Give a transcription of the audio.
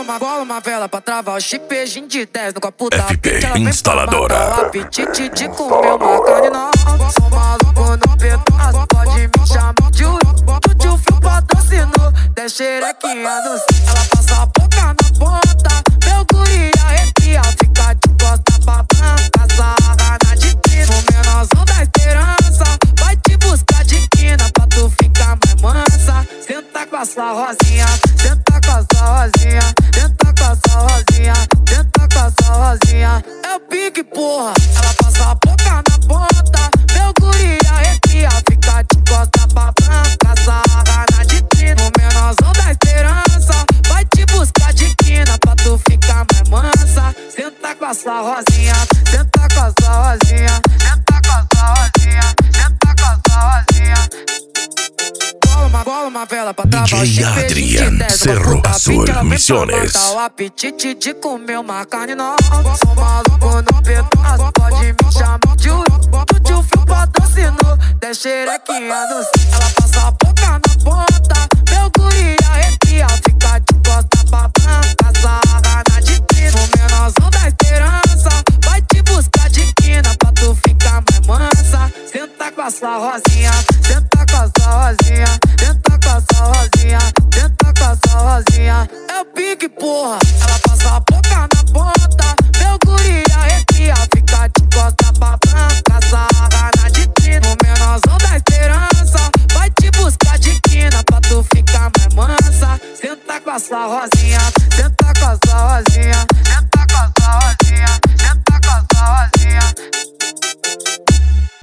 Bola uma vela pra travar o chipejinho de 10 no copo da FP Instaladora. O apetite de comer uma carne não. Sou maluco no pedaço, pode me chamar de tio fio patrocinou. Tem xerequinha no céu, ela passa a boca na ponta. Meu guri arrepia, fica de costa pra branca. Sarrana de tino, menorzão da esperança. Vai te buscar de quina pra tu ficar mais mansa. Senta com a sua rosinha, senta com a sua rosinha, senta com a sua rosinha, senta com a sua rosinha. É o pique, porra, ela passa a boca na ponta. Meu guri arrepia, fica de costa pra branca. Sarrana de tino, menorzão da esperança. Vai te buscar de quina pra tu ficar mais mansa. Senta com a sua rosinha, senta com a sua rosinha, senta com a sua rosinha, senta com a sua rosinha. Bola uma vela pra travar o DJ Adrian Cerro Azul Misiones. O apetite de comer uma carne nova. Sou maluco no pedaço, pode me chamar de tio fio patrocinou. Tem xerequinha no céu, ela passa a boca na ponta. Meu guri arrepia, fica de costa pra branca. Sarrana de tino, menorzão da esperança. Vai te buscar de quina pra tu ficar mais mansa. Senta com a sua rosinha, senta com a sua rosinha, senta com a sua rosinha, senta com a sua rosinha. É o pique, porra, ela passa a boca na ponta. Meu guri arrepia, fica de costa pra branca. Sarrana de tino, menorzão da esperança. Vai te buscar de quina pra tu ficar mais mansa. Senta com a sua rosinha.